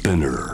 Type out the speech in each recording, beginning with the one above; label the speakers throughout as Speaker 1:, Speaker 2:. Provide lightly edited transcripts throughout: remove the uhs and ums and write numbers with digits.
Speaker 1: Spinner。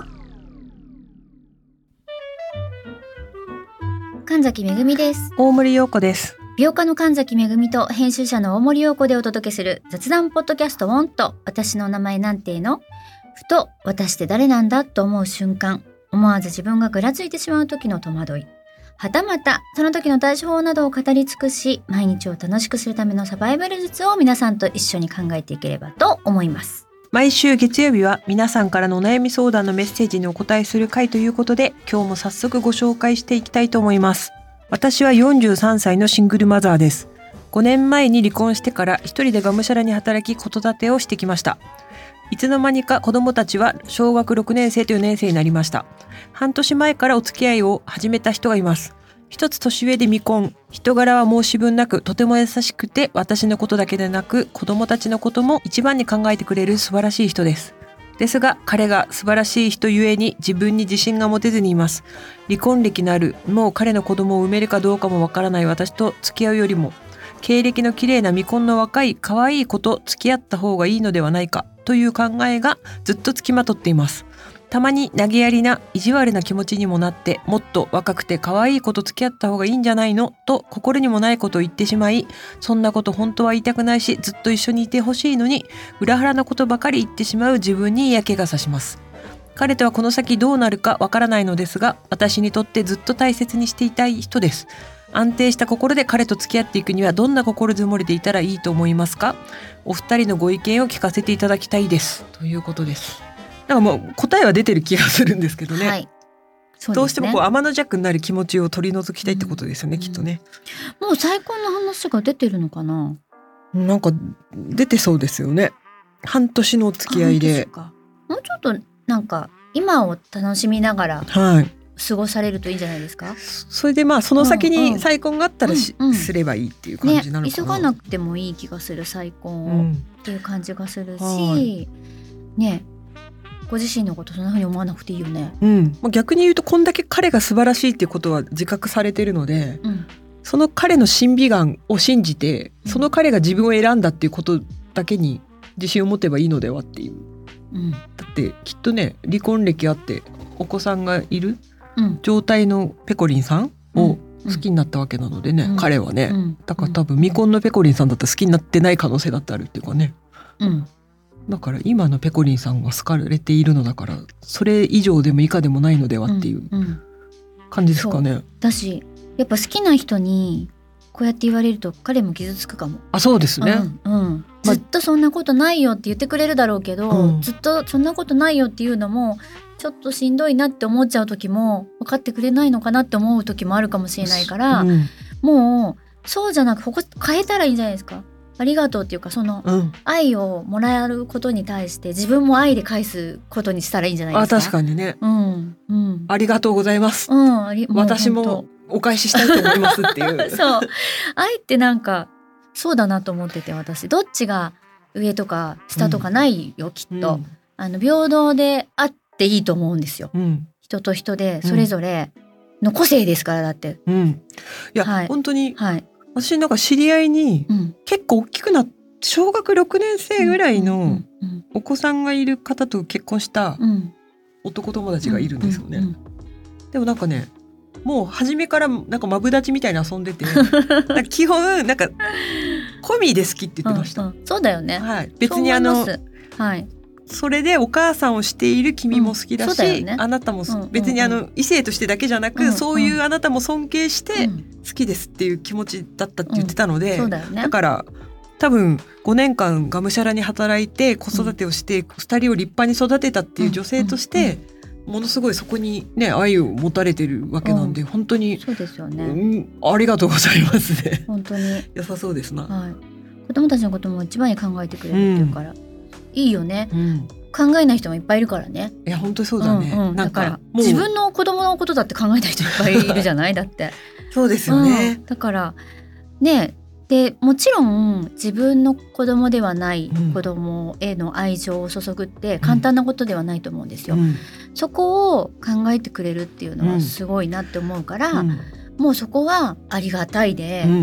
Speaker 2: 神崎めぐみです。
Speaker 3: 大森陽子です。
Speaker 2: 美容家の神崎めぐみと編集者の大森陽子でお届けする雑談ポッドキャストウォンと私の名前なんてのふと私って誰なんだと思う瞬間、思わず自分がぐらついてしまう時の戸惑い、はたまたその時の対処法などを語り尽くし、毎日を楽しくするためのサバイバル術を皆さんと一緒に考えていければと思います。
Speaker 3: 毎週月曜日は皆さんからのお悩み相談のメッセージにお答えする回ということで、今日も早速ご紹介していきたいと思います。私は43歳のシングルマザーです。5年前に離婚してから一人でがむしゃらに働き子育てをしてきました。いつの間にか子供たちは小学6年生と4年生になりました。半年前からお付き合いを始めた人がいます。一つ年上で未婚、人柄は申し分なくとても優しくて、私のことだけでなく子供たちのことも一番に考えてくれる素晴らしい人です。ですが彼が素晴らしい人ゆえに自分に自信が持てずにいます。離婚歴のある、もう彼の子供を産めるかどうかもわからない私と付き合うよりも、経歴の綺麗な未婚の若い可愛い子と付き合った方がいいのではないかという考えがずっとつきまとっています。たまに投げやりな意地悪な気持ちにもなって、もっと若くて可愛い子と付き合った方がいいんじゃないのと心にもないことを言ってしまい、そんなこと本当は言いたくないしずっと一緒にいてほしいのに裏腹なことばかり言ってしまう自分に嫌気がさします。彼とはこの先どうなるかわからないのですが、私にとってずっと大切にしていたい人です。安定した心で彼と付き合っていくにはどんな心づもりでいたらいいと思いますか？お二人のご意見を聞かせていただきたいです、ということです。なんかもう答えは出てる気がするんですけどね、
Speaker 2: はい、そうですね。
Speaker 3: どうしてもこう天の弱になる気持ちを取り除きたいってことですよね、きっとね。
Speaker 2: もう再婚の話が出てるのかな。
Speaker 3: なんか出てそうですよね。半年の付き合いで。
Speaker 2: もうちょっとなんか今を楽しみながら
Speaker 3: はい。
Speaker 2: 過ごされるといいんじゃないですか。
Speaker 3: それでまあその先に再婚があったらすればいいっていう感じなのかな、
Speaker 2: 急がなくてもいい気がする、再婚を、っていう感じがするし、
Speaker 3: はい、
Speaker 2: ね、ご自身のことそんな風に思わなくていいよね。
Speaker 3: 逆に言うとこんだけ彼が素晴らしいっていうことは自覚されてるので、その彼の審美眼を信じて、その彼が自分を選んだっていうことだけに自信を持てばいいのではっていう、だってきっとね、離婚歴あってお子さんがいる状態のペコリンさんを好きになったわけなのでね、彼はね、だから多分未婚のペコリンさんだったら好きになってない可能性だってあるっていうかね、だから今のペコリンさんが好かれているのだから、それ以上でも以下でもないのではっていう感じですかね。
Speaker 2: だしやっぱ好きな人にこうやって言われると彼も傷つくかも。
Speaker 3: あ、そうですね、
Speaker 2: ずっとそんなことないよって言ってくれるだろうけど、ずっとそんなことないよっていうのもちょっとしんどいなって思っちゃう時も、分かってくれないのかなって思う時もあるかもしれないから、もうそうじゃなく変えたらいいんじゃないですか。ありがとうっていうか、その愛をもらえることに対して自分も愛で返すことにしたらいいんじゃないですか。
Speaker 3: 確かにね、ありがとうございます、私もお返ししたいと思いますっていう
Speaker 2: そう、愛ってなんかそうだなと思ってて、私どっちが上とか下とかないよ、きっと、平等であっていいと思うんですよ、人と人でそれぞれの個性ですから。だって、
Speaker 3: いや、本当に、私なんか知り合いに、結構大きくなって小学6年生ぐらいのお子さんがいる方と結婚した男友達がいるんですよね、でもなんかね、もう初めからなんかマブダチみたいに遊んでてなんか基本なんかコミで好きって言ってました、
Speaker 2: そうだよね、
Speaker 3: 別にそれでお母さんをしている君も好きだし、あなたも別に異性としてだけじゃなく、そういうあなたも尊敬して好きですっていう気持ちだったって言ってたので、だから多分5年間がむしゃらに働いて子育てをして2人を立派に育てたっていう女性として、ものすごいそこにね愛を持たれてるわけなんで、本当に
Speaker 2: そうですよね、
Speaker 3: ありがとうございますね。
Speaker 2: 本当に
Speaker 3: 良さそうですな、
Speaker 2: 子供たちのことも一番に考えてくれるっていうから、いいよね、考えない人もいっぱいいるからね。
Speaker 3: いや本当にそうだね、
Speaker 2: だから自分の子供のことだって考えた人いっぱいいるじゃないだって
Speaker 3: そうですよね、
Speaker 2: だからね、でもちろん自分の子供ではない子供への愛情を注ぐって簡単なことではないと思うんですよ、そこを考えてくれるっていうのはすごいなって思うから、もうそこはありがたいで、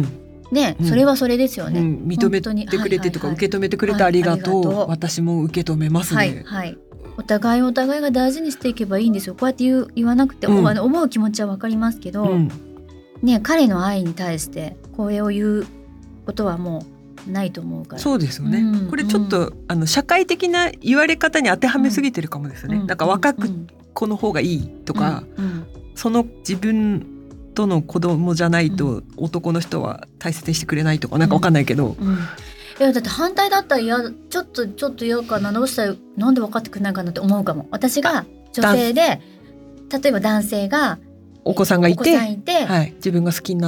Speaker 2: ね、それはそれですよね、
Speaker 3: 認めてくれてとか、受け止めてくれてありがとう、私も受け止めますね。
Speaker 2: お互いが大事にしていけばいいんですよ。こうやって言わなくて、思う気持ちは分かりますけど、ね、彼の愛に対してこれを言うことはもうないと思うから。
Speaker 3: そうですよね、これちょっと社会的な言われ方に当てはめすぎてるかもですね、なんか若く子の方がいいとか、その自分との子供じゃないと男の人は大切にしてくれないとか、なんか分かんないけど、
Speaker 2: いやだって反対だったらちょっと嫌かな、どうしたらなんで分かってくれないかなって思うかも。私が女性で、例えば男性が
Speaker 3: お子さんがいて、自分が好きになって、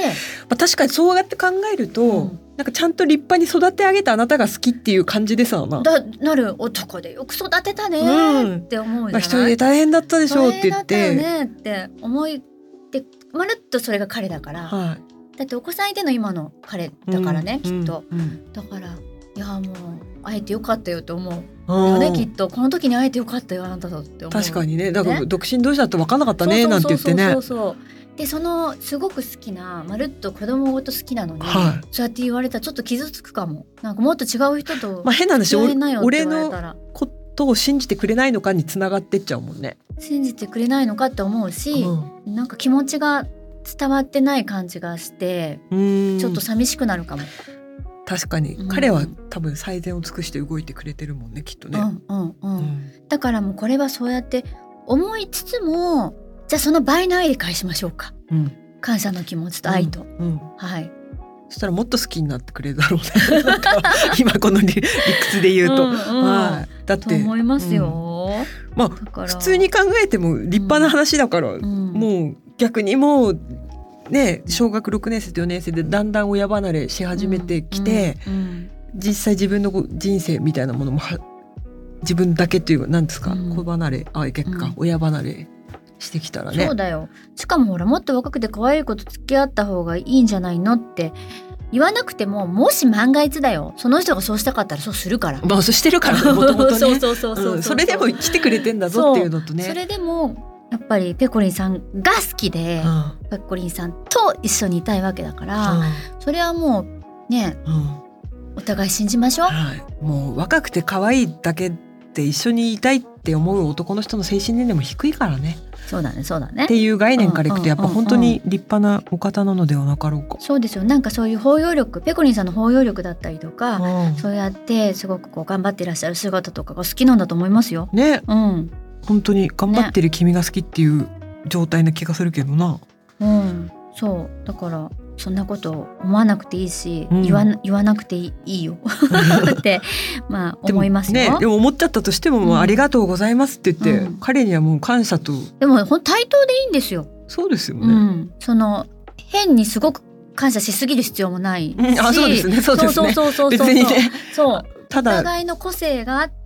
Speaker 3: 確かにそうやって考えると、なんかちゃんと立派に育て上げたあなたが好きっていう感じでさ
Speaker 2: なる男でよく育てたねって思うじゃない、
Speaker 3: 一人で大変だったでしょうって言って、
Speaker 2: 大変だったよねって思いで、まるっとそれが彼だから、だってお子さんいての今の彼だからね、きっと、だからいやもう会えてよかったよと思うよね、きっとこの時に会えてよかったよあなたとって思う。
Speaker 3: 確かにね、だから独身同士だと分かんなかったねなんて言ってね。
Speaker 2: でそのすごく好きなまるっと子供ごと好きなのに、そうやって言われたらちょっと傷つくかも。なんかもっと違う人と
Speaker 3: 変な話、俺のことを信じてくれないのかにつながってっちゃうもんね。
Speaker 2: 信じてくれないのかって思うし、なんか気持ちが伝わってない感じがしてちょっと寂しくなるかも。
Speaker 3: 確かに、彼は多分最善を尽くして動いてくれてるもんね、きっとね。
Speaker 2: だからもうこれはそうやって思いつつも、じゃあその倍の愛で返しましょうか、感謝の気持ちと愛と、
Speaker 3: そしたらもっと好きになってくれるだろうねなんか今この理屈で言うと、だって
Speaker 2: と思いますよ、
Speaker 3: 普通に考えても立派な話だから、もう逆にもうね、小学6年生と4年生でだんだん親離れし始めてきて、実際自分の人生みたいなものも自分だけというか、何ですか、子離れ、親離れしてきたらね。
Speaker 2: そうだよ。しかもほら、もっと若くて可愛い子と付き合った方がいいんじゃないのって言わなくても、もし万が一だよ、その人がそうしたかったらそうするから。
Speaker 3: そうしてるからね、もともとね。それでも来てくれてんだぞっていうのとね。
Speaker 2: それでもやっぱりペコリンさんが好きで、ペコリンさんと一緒にいたいわけだから、それはもうね、お互い信じましょう。
Speaker 3: もう若くて可愛いだけで一緒にいたいって思う男の人の精神年齢も低いからね。
Speaker 2: そうだね
Speaker 3: っていう概念からいくと、やっぱ本当に立派なお方なのではなかろうか。
Speaker 2: そうですよ。なんかそういう包容力、ペコリンさんの包容力だったりとか、そうやってすごくこう頑張っていらっしゃる姿とかが好きなんだと思いますよね。
Speaker 3: 本当に頑張ってる君が好きっていう状態な気がするけどな。そうだからそんなこと思わなくていいし、言わなくていいよって思いますよ。 でも思っちゃったとしても、ありがとうございますって言って、彼にはもう感謝と。
Speaker 2: でも対等でいいんですよ。
Speaker 3: そうですよね。
Speaker 2: その変にすごく感謝しすぎる必要もないし、
Speaker 3: そうですね。別にね。
Speaker 2: お互いの個性があって、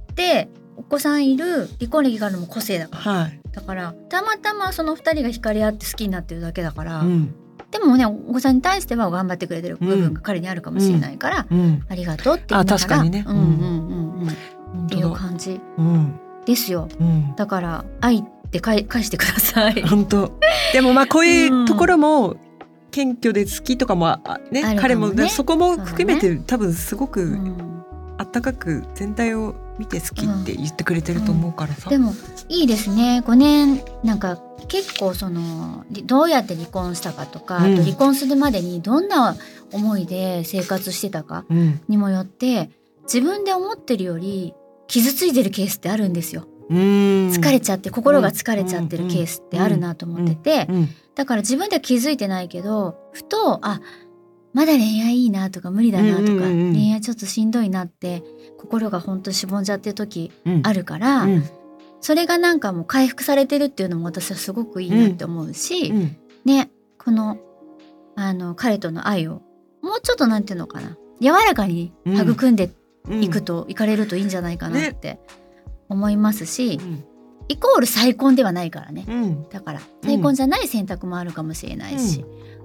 Speaker 2: お子さんいる、離婚歴があるのも個性だから、だからたまたまその2人が惹かれ合って好きになってるだけだから、でもね、お子さんに対しては頑張ってくれてる部分が彼にあるかもしれないから、ありがとうって言いながら、
Speaker 3: 確かにね、
Speaker 2: っていう感じですよ。だから愛って返してください。
Speaker 3: 本当。でもこういうところも謙虚で好きとかもね、彼もそこも含めて多分すごくあったかく全体を見て好きって言ってくれてると思うからさ。
Speaker 2: でもいいですね。5年なんか結構そのどうやって離婚したかとか、あと離婚するまでにどんな思いで生活してたかにもよって、自分で思ってるより傷ついてるケースってあるんですよ。疲れちゃって、心が疲れちゃってるケースってあるなと思ってて、だから自分では気づいてないけど、ふとまだ恋愛いいなとか無理だなとか、恋愛ちょっとしんどいなって心が本当にしぼんじゃってる時あるから、それがなんかもう回復されてるっていうのも私はすごくいいなって思うし、ね、この彼との愛をもうちょっとなんていうのかな、柔らかに育んでいかれるといいんじゃないかなって思いますし、イコール再婚ではないからね、だから再婚じゃない選択もあるかもしれないし、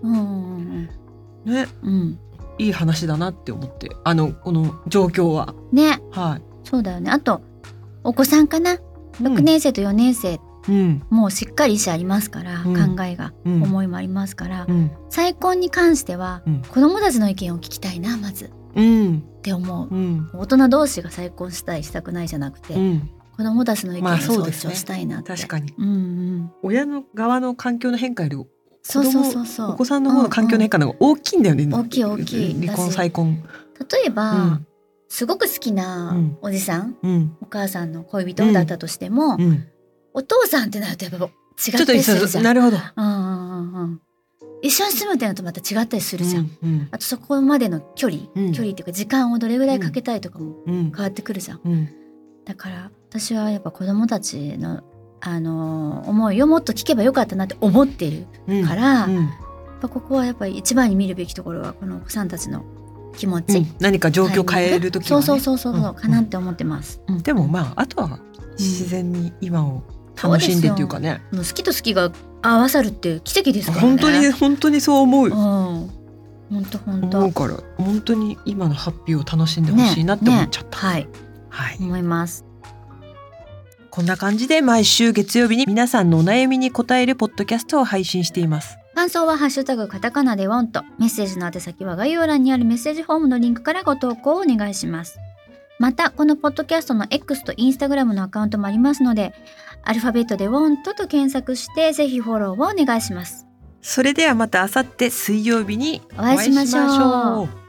Speaker 3: ね、いい話だなって思って、この状況は
Speaker 2: ね、そうだよね。あとお子さんかな、6年生と4年生もうしっかり意思ありますから、考えが、思いもありますから、再婚に関しては、子供たちの意見を聞きたいなまず、って思う、大人同士が再婚したいしたくないじゃなくて、子供たちの意見を尊重したいなって、
Speaker 3: 確かに、親の側の環境の変化よりお子さんの方の環境の変化の方が大きいんだよね。
Speaker 2: 大きい
Speaker 3: 離婚再婚。
Speaker 2: 例えば、すごく好きなおじさん、お母さんの恋人だったとしても、お父さんってなるとやっぱ違ったりするじゃん。
Speaker 3: なるほど。
Speaker 2: 一緒に住むってなるとまた違ったりするじゃん。あとそこまでの距離っていうか時間をどれぐらいかけたいとかも変わってくるじゃん。だから私はやっぱ子供たちの思いをもっと聞けばよかったなって思ってるから、やっぱここはやっぱり一番に見るべきところはこのお子さんたちの気持ち、
Speaker 3: 何か状況変える時はね、
Speaker 2: そうかなって思ってます。
Speaker 3: でもあとは自然に今を楽しんでっていうかね、
Speaker 2: もう好きと好きが合わさるって奇跡ですからね。
Speaker 3: 本当にそう思う。
Speaker 2: 本当
Speaker 3: 思うから本当に今のハッピーを楽しんでほしいなって思っちゃった。はい、
Speaker 2: 思います。
Speaker 3: こんな感じで毎週月曜日に皆さんのお悩みに答えるポッドキャストを配信しています。
Speaker 2: 感想はハッシュタグカタカナでワンと、メッセージの宛先は概要欄にあるメッセージフォームのリンクからご投稿をお願いします。またこのポッドキャストの X と Instagram のアカウントもありますので、アルファベットでワンと検索してぜひフォローをお願いします。
Speaker 3: それではまた明後日水曜日に
Speaker 2: お会いしましょう。